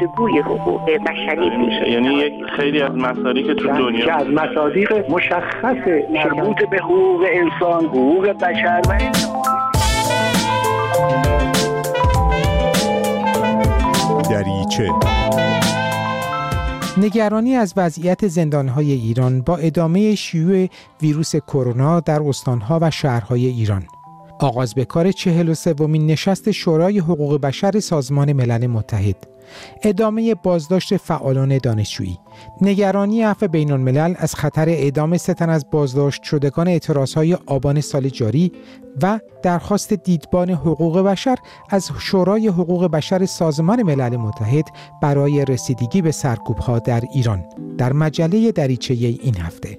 گفتگوی حقوق بشری میشه. یعنی خیلی از مصادیق که تو دنیا از مصادیق مشخص مربوط به حقوق انسان، حقوق بشر و دریچه. نگرانی از وضعیت زندان‌های ایران با ادامه شیوع ویروس کرونا در استان‌ها و شهرهای ایران. آغاز به کار 43مین نشست شورای حقوق بشر سازمان ملل متحد. ادامه بازداشت فعالان دانشجویی. نگرانی عفو بین‌الملل از خطر اعدام 3 تن از بازداشت شدگان اعتراضهای آبان سال جاری و درخواست دیدبان حقوق بشر از شورای حقوق بشر سازمان ملل متحد برای رسیدگی به سرکوب‌ها در ایران در مجله دریچه این هفته.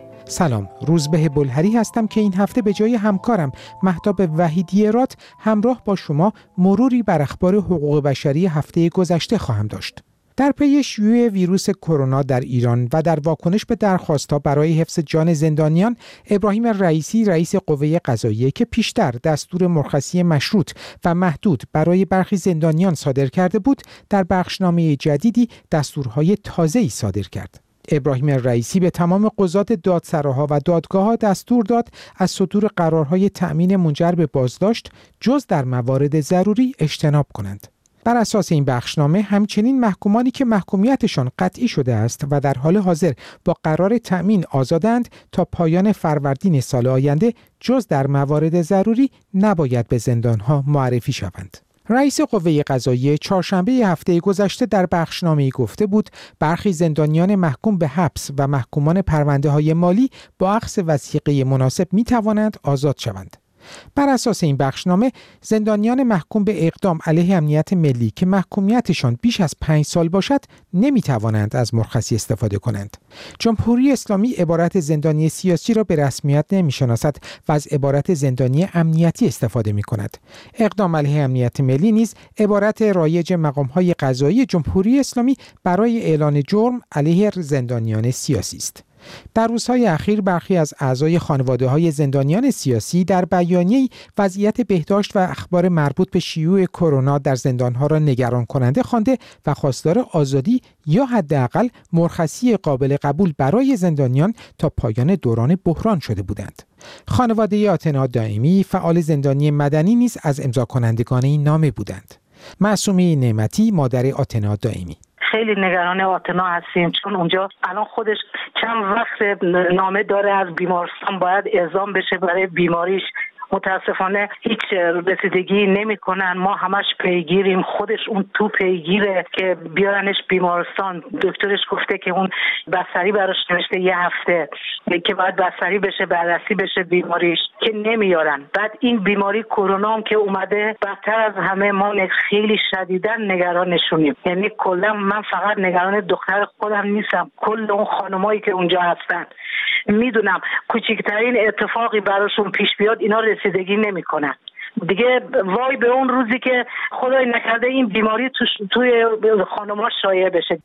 سلام، روزبه بلهری هستم که این هفته به جای همکارم مهتاب وحیدی‌راد همراه با شما مروری بر اخبار حقوق بشری هفته گذشته خواهم داشت. در پی شیوع ویروس کرونا در ایران و در واکنش به درخواست‌ها برای حفظ جان زندانیان، ابراهیم رئیسی رئیس قوه قضاییه که پیشتر دستور مرخصی مشروط و محدود برای برخی زندانیان صادر کرده بود، در بخشنامه جدیدی دستورهای تازه‌ای صادر کرد. ابراهیم رئیسی به تمام قضات دادسراها و دادگاه‌ها دستور داد از صدور قرارهای تأمین منجر به بازداشت جز در موارد ضروری اجتناب کنند. بر اساس این بخشنامه همچنین محکومانی که محکومیتشان قطعی شده است و در حال حاضر با قرار تأمین آزادند تا پایان فروردین سال آینده جز در موارد ضروری نباید به زندانها معرفی شوند. رئیس قوه قضاییه چهارشنبه هفته گذشته در بخشنامه‌ای گفته بود برخی زندانیان محکوم به حبس و محکومان پرونده‌های مالی با اخذ وثیقه مناسب می‌توانند آزاد شوند. بر اساس این بخشنامه زندانیان محکوم به اقدام علیه امنیت ملی که محکومیتشان بیش از 5 سال باشد نمی‌توانند از مرخصی استفاده کنند. جمهوری اسلامی عبارت زندانی سیاسی را به رسمیت نمی‌شناسد و از عبارت زندانی امنیتی استفاده می‌کند. اقدام علیه امنیت ملی نیز عبارت رایج مقام‌های قضایی جمهوری اسلامی برای اعلان جرم علیه زندانیان سیاسی است. در روزهای اخیر برخی از اعضای خانواده‌های زندانیان سیاسی در بیانیه‌ای وضعیت بهداشت و اخبار مربوط به شیوع کرونا در زندان‌ها را نگران کننده خوانده و خواستار آزادی یا حداقل مرخصی قابل قبول برای زندانیان تا پایان دوران بحران شده بودند. خانواده آتنا دائمی فعال زندانی مدنی نیز از امضا کنندگان این نامه بودند. معصومه نعمتی مادر آتنا دائمی: خیلی نگران آتنا هستیم چون اونجا الان خودش چند وقت نامه داره از بیمارستان باید اعزام بشه برای بیماریش. متاسفانه هیچ رسیدگی نمی‌کنن. ما همش پیگیریم، خودش اون تو پیگیره که بیارنش بیمارستان. دکترش گفته که اون بستری براش نوشته 1 هفته که باید بستری بشه، بررسی بشه بیماریش، که نمیارن. بعد این بیماری کرونا هم که اومده بدتر از همه. ما خیلی شدیداً نگرانشونیم. یعنی کلا من فقط نگران دختر خودم نیستم، کل اون خانمایی که اونجا هستن. میدونم کوچکترین اتفاقی براشون پیش بیاد اینا رسیدگی نمیکنن. دیگه وای به اون روزی که خدای نکرده این بیماری توی خانم‌ها شایع بشه.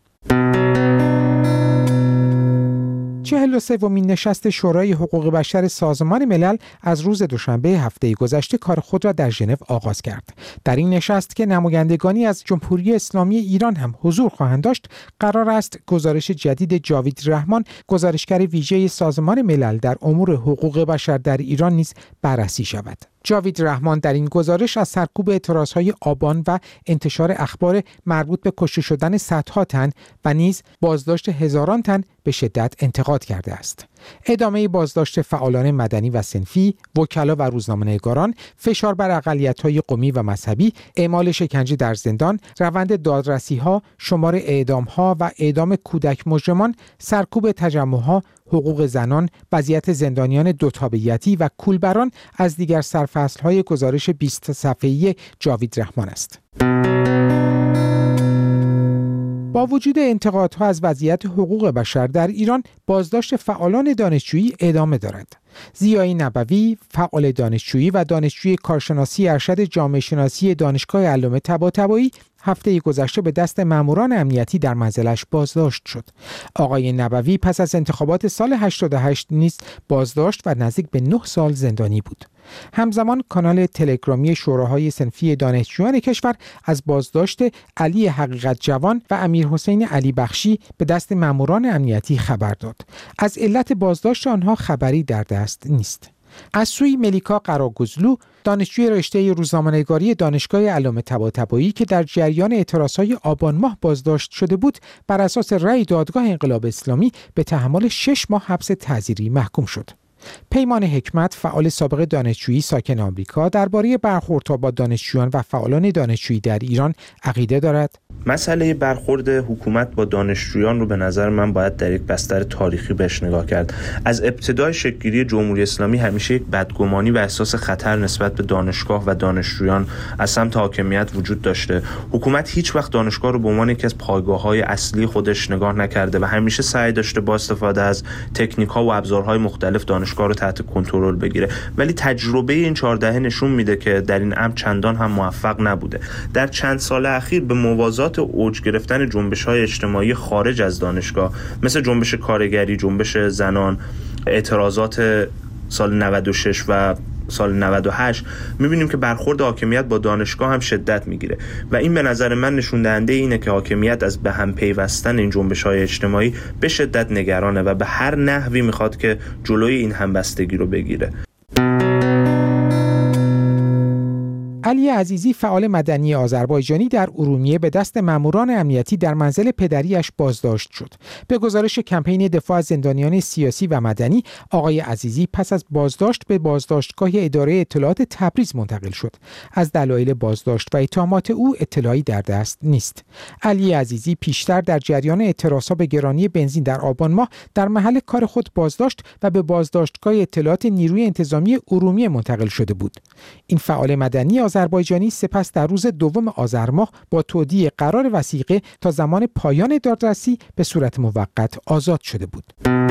43مین نشست شورای حقوق بشر سازمان ملل از روز دوشنبه هفته گذشته کار خود را در ژنو آغاز کرد. در این نشست که نمایندگانی از جمهوری اسلامی ایران هم حضور خواهند داشت، قرار است گزارش جدید جاوید رحمان، گزارشگر ویژه سازمان ملل در امور حقوق بشر در ایران نیز بررسی شود. جاوید رحمان در این گزارش از سرکوب اعتراضهای آبان و انتشار اخبار مربوط به کشته شدن صدها تن و نیز بازداشت هزاران تن به شدت انتقاد کرده است. ادامه بازداشت فعالان مدنی و صنفی، وکلا و روزنامه‌نگاران، فشار بر اقلیت‌های قومی و مذهبی، اعمال شکنجه در زندان، روند دادرسی‌ها، شمار اعدام‌ها و اعدام کودک مجرمان، سرکوب تجمع‌ها، حقوق زنان، وضعیت زندانیان دوتابعیتی و کولبران از دیگر سرفصل‌های گزارش 20 صفحه‌ای جاوید رحمان است. با وجود انتقادها از وضعیت حقوق بشر در ایران، بازداشت فعالان دانشجویی ادامه دارد. ضیای نبوی، فعال دانشجویی و دانشجوی کارشناسی ارشد جامعه شناسی دانشگاه علامه طباطبایی هفته گذشته به دست ماموران امنیتی در منزلش بازداشت شد. آقای نبوی پس از انتخابات سال 88 نیز بازداشت و نزدیک به 9 سال زندانی بود. همزمان کانال تلگرامی شوراهای صنفی دانشجویان کشور از بازداشت علی حقیقت جوان و امیرحسین علی بخشی به دست ماموران امنیتی خبر داد. از علت بازداشت آنها خبری در دست نیست. از سوی ملیکا قراگزلو، دانشجوی رشته روزنامه‌نگاری دانشگاه علامه طباطبایی که در جریان اعتراضهای آبان ماه بازداشت شده بود، بر اساس رأی دادگاه انقلاب اسلامی به تحمل 6 ماه حبس تعزیری محکوم شد. پیمان حکمت، فعال سابق دانشجویی ساکن آمریکا، درباره برخوردها با دانشجویان و فعالان دانشجویی در ایران عقیده دارد. مسئله برخورد حکومت با دانشجویان رو به نظر من باید در یک بستر تاریخی بهش نگاه کرد. از ابتدای شکل‌گیری جمهوری اسلامی همیشه یک بدگمانی و احساس خطر نسبت به دانشگاه و دانشجویان از سمت حاکمیت وجود داشته. حکومت هیچ وقت دانشگاه رو به عنوان یکی از پایگاه‌های اصلی خودش نگاه نکرده و همیشه سعی داشته با استفاده از تکنیک‌ها و ابزارهای مختلف دانشگاه رو تحت کنترل بگیره. ولی تجربه این 4 دهه نشون میده که در این امر چندان هم موفق نبوده. در چند سال اخیر به موازات اوج گرفتن جنبش‌های اجتماعی خارج از دانشگاه مثل جنبش کارگری، جنبش زنان، اعتراضات سال 96 و سال 98 می‌بینیم که برخورد حاکمیت با دانشگاه هم شدت میگیره و این به نظر من نشون دهنده اینه که حاکمیت از به هم پیوستن این جنبش‌های اجتماعی به شدت نگرانه و به هر نحوی می‌خواد که جلوی این همبستگی رو بگیره. علی عزیزی، فعال مدنی آذربایجانی، در ارومیه به دست ماموران امنیتی در منزل پدریش بازداشت شد. به گزارش کمپین دفاع از زندانیان سیاسی و مدنی، آقای عزیزی پس از بازداشت به بازداشتگاه اداره اطلاعات تبریز منتقل شد. از دلایل بازداشت و اتهامات او اطلاعی در دست نیست. علی عزیزی پیشتر در جریان اعتراضها به گرانی بنزین در آبان ماه در محل کار خود بازداشت و به بازداشتگاه اطلاعات نیروی انتظامی ارومیه منتقل شده بود. این فعال مدنی آذربایجانی سپس در روز 2 آذر ماه با تودیع قرار وثیقه تا زمان پایان دادرسی به صورت موقت آزاد شده بود.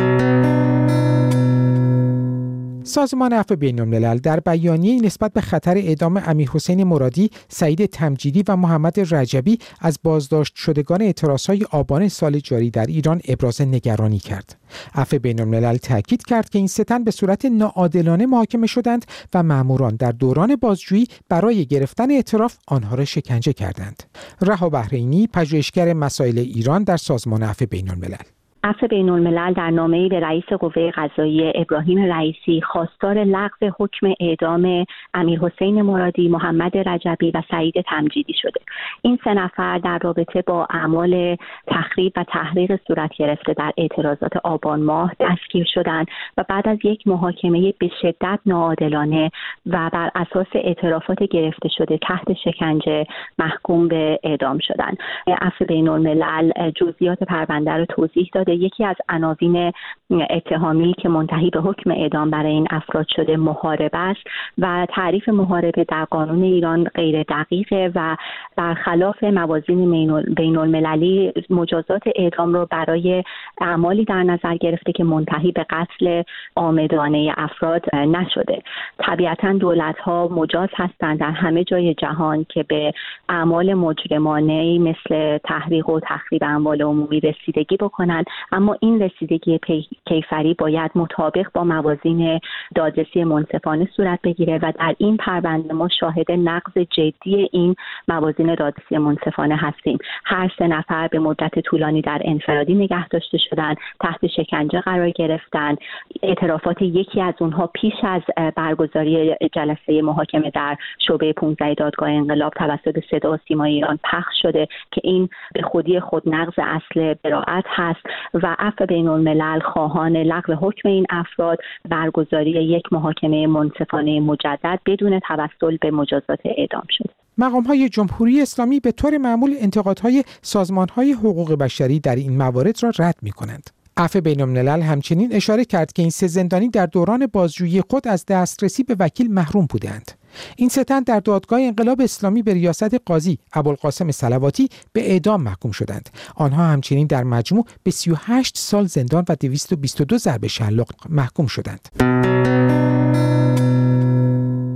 سازمان عفو بین‌الملل در بیانیه‌ای نسبت به خطر اعدام امیرحسین مرادی، سعید تمجیدی و محمد رجبی از بازداشت شدگان اعتراضهای آبان سال جاری در ایران ابراز نگرانی کرد. عفو بین‌الملل تاکید کرد که این 3 تن به صورت ناعادلانه محاکمه شدند و ماموران در دوران بازجویی برای گرفتن اعتراف آنها را شکنجه کردند. رها بحرینی، پژوهشگر مسائل ایران در سازمان عفو بین‌الملل: عفو بین‌الملل در نامه‌ای به رئیس قوه قضاییه ابراهیم رئیسی خواستار لغو حکم اعدام امیرحسین مرادی، محمد رجبی و سعید تمجیدی شده. این 3 نفر در رابطه با اعمال تخریب و تحریق صورت گرفته در اعتراضات آبان ماه دستگیر شدند و بعد از یک محاکمه به شدت ناعادلانه و بر اساس اعترافات گرفته شده تحت شکنجه محکوم به اعدام شدند. عفو بین‌الملل جزئیات پرونده را توضیح داده. یکی از عناوین اتهامی که منتهی به حکم اعدام برای این افراد شده محاربه است و تعریف محاربه در قانون ایران غیر دقیقه و برخلاف موازین بین‌المللی مجازات اعدام رو برای اعمالی در نظر گرفته که منتهی به قتل عامدانه افراد نشده. طبیعتاً دولت‌ها مجاز هستند در همه جای جهان که به اعمال مجرمانه مثل تحریق و تخریب اموال عمومی رسیدگی بکنند، اما این رسیدگی کیفری باید مطابق با موازین دادرسی منصفانه صورت بگیره و در این پرونده ما شاهد نقض جدی این موازین دادرسی منصفانه هستیم. هر 3 نفر به مدت طولانی در انفرادی نگه داشته شدند، تحت شکنجه قرار گرفتند. اعترافات یکی از اونها پیش از برگزاری جلسه محاکمه در شعبه 15 دادگاه انقلاب توسط صدا و سیمای ایران پخش شده که این به خودی خود نقض اصل براءت هست و عفو بین‌الملل خواهان لغو حکم این افراد، برگزاری یک محاکمه منصفانه مجدد بدون توسل به مجازات اعدام شد. مقام‌های جمهوری اسلامی به طور معمول انتقادهای سازمان‌های حقوق بشری در این موارد را رد می‌کنند. عفو بین‌الملل همچنین اشاره کرد که این 3 زندانی در دوران بازجویی خود از دسترسی به وکیل محروم بودند. این 3 تن در دادگاه انقلاب اسلامی به ریاست قاضی ابوالقاسم صلواتی به اعدام محکوم شدند. آنها همچنین در مجموع به 38 سال زندان و 222 ضرب شلاق محکوم شدند.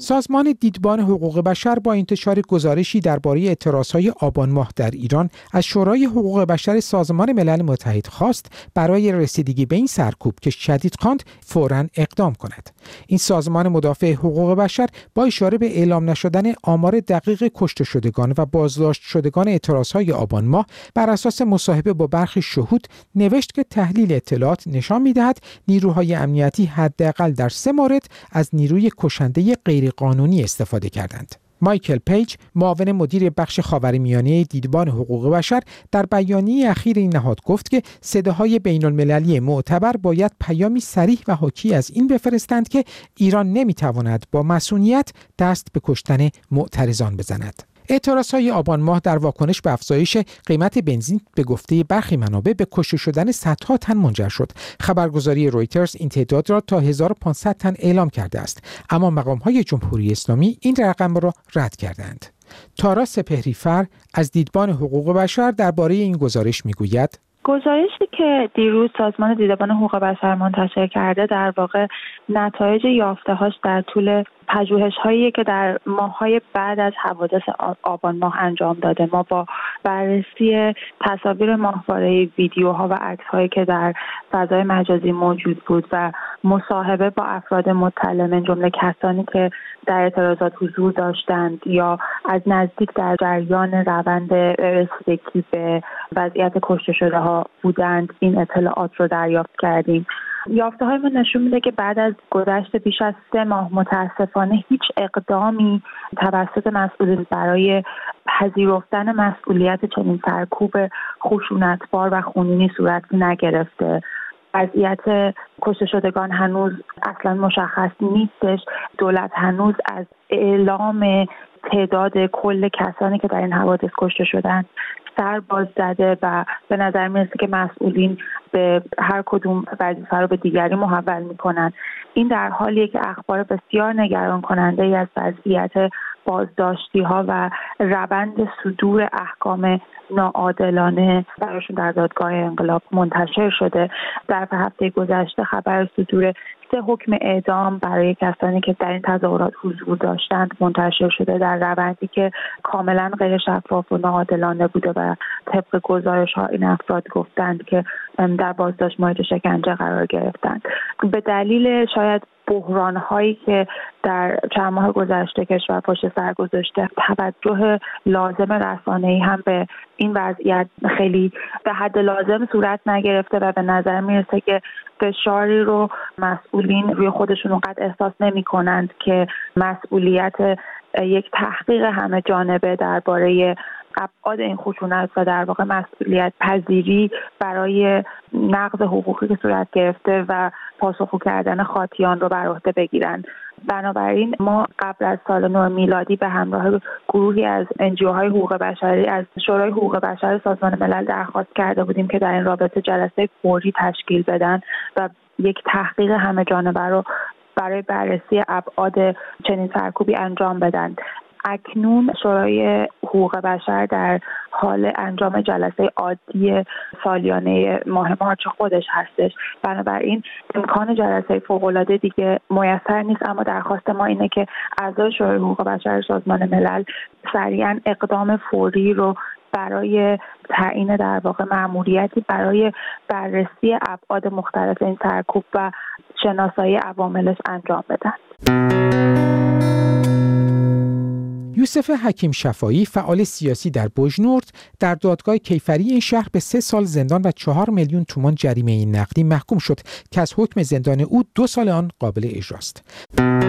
سازمان دیدبان حقوق بشر با انتشار گزارشی درباره اعتراضهای آبان ماه در ایران از شورای حقوق بشر سازمان ملل متحد خواست برای رسیدگی به این سرکوب که شدید خواند فوراً اقدام کند. این سازمان مدافع حقوق بشر با اشاره به اعلام نشدن آمار دقیق کشته شدگان و بازداشت شدگان اعتراضهای آبان ماه بر اساس مصاحبه با برخی شهود نوشت که تحلیل اطلاعات نشان می‌دهد نیروهای امنیتی حداقل در 3 مورد از نیروی کشنده غیرقانونی استفاده کردند. مایکل پیج، معاون مدیر بخش خاورمیانه دیدبان حقوق بشر، در بیانیه اخیر این نهاد گفت که صداهای بین‌المللی معتبر باید پیامی صریح و حاکی از این بفرستند که ایران نمی‌تواند با مصونیت دست به کشتن معترضان بزند. اعتراضهای آبان ماه در واکنش به افزایش قیمت بنزین به گفته برخی منابع به کشته شدن صدها تن منجر شد. خبرگزاری رویترز این تعداد را تا 1500 تن اعلام کرده است، اما مقام‌های جمهوری اسلامی این رقم را رد کردند. تارا سپهری‌فر از دیدبان حقوق بشر درباره این گزارش میگوید: گزارشی که دیروز سازمان دیدبان حقوق بشر منتشر کرده در واقع نتایج یافته‌هاش در طول پژوهش‌هایی که در ماه‌های بعد از حوادث آبان ماه انجام داده. ما با بررسی تصاویر ماهواره، ویدیوها و عکس‌هایی که در فضای مجازی موجود بود و مصاحبه با افراد مطلع من جمله کسانی که در اعتراضات حضور داشتند یا از نزدیک در جریان روند رسیدگی به وضعیت کشته شده ها بودند، این اطلاعات رو دریافت کردیم. یافته‌های ما نشون میده که بعد از گذشت بیش از 3 ماه متاسفانه هیچ اقدامی توسط مسئولین برای پذیرفتن مسئولیت چنین سرکوب خشونتبار و خونینی صورت نگرفته. وضعیت کشته شدگان هنوز اصلا مشخص نیستش. دولت هنوز از اعلام تعداد کل کسانی که در این حوادث کشته شدند سر باز زده و به نظر میرسه که مسئولین به هر کدوم وظیفه رو به دیگری محول میکنن. این در حالیه که اخبار بسیار نگران کننده ای از وضعیت بازداشتی ها و روند صدور احکام ناعادلانه براشون در دادگاه انقلاب منتشر شده. در هفته گذشته خبر صدور 3 حکم اعدام برای کسانی که در این تظاهرات حضور داشتند منتشر شده در روندی که کاملا غیر شفاف و ناعادلانه بوده و طبق گزارش‌ها این افراد گفتند که در بازداشت مورد شکنجه قرار گرفتند. به دلیل شاید بحران‌هایی که در چند ماه گذشته کشور پشت سر گذاشته، توجه لازم رسانه‌ای هم به این وضعیت خیلی به حد لازم صورت نگرفته و به نظر میرسه که فشاری رو مسئولین روی خودشون اونقدر احساس نمی‌کنند که مسئولیت یک تحقیق همه جانبه درباره ابعاد این خشونت و در واقع مسئولیت پذیری برای نقض حقوقی که صورت گرفته و پاسخگو کردن خاطیان رو بر عهده بگیرن. بنابراین ما قبل از سال نو میلادی به همراه گروهی از NGOهای حقوق بشری از شورای حقوق بشر سازمان ملل درخواست کرده بودیم که در این رابطه جلسه فوری تشکیل بدن و یک تحقیق همه جانبه رو برای بررسی ابعاد چنین سرکوبی انجام بدن. اکنون شورای حقوق بشر در حال انجام جلسه عادی سالیانه ماه مارچ خودش هستش. بنابراین امکان جلسه فوق‌العاده دیگه میسر نیست، اما درخواست ما اینه که اعضای شورای حقوق بشر سازمان ملل سریعاً اقدام فوری رو برای تعیین در واقع مأموریتی برای بررسی ابعاد مختلف این سرکوب و شناسایی عواملش انجام بدن. یوسف حکیم شفایی، فعال سیاسی در بوجنورد، در دادگاه کیفری این شهر به 3 سال زندان و 4 میلیون تومان جریمه نقدی محکوم شد که از حکم زندان او 2 سال آن قابل اجراست.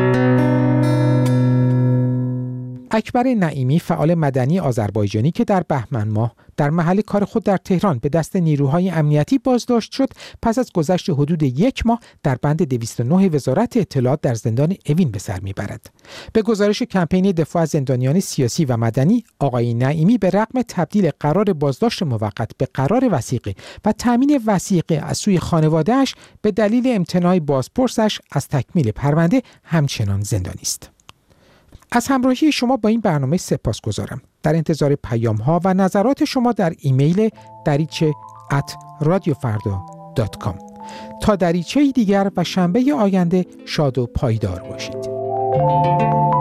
اکبر نعیمی، فعال مدنی آذربایجانی که در بهمن ماه در محل کار خود در تهران به دست نیروهای امنیتی بازداشت شد، پس از گذشت حدود 1 ماه در بند 209 وزارت اطلاعات در زندان اوین به سر میبرد. به گزارش کمپین دفاع از زندانیان سیاسی و مدنی، آقای نعیمی به رغم تبدیل قرار بازداشت موقت به قرار وثیقه و تامین وثیقه از سوی خانواده‌اش، به دلیل امتناع بازپرسش از تکمیل پرونده همچنان زندانی است. از همراهی شما با این برنامه سپاسگزارم. در انتظار پیام‌ها و نظرات شما در ایمیل dariche@radiofarda.com. تا دریچه‌ای دیگر و شنبه آینده شاد و پایدار باشید.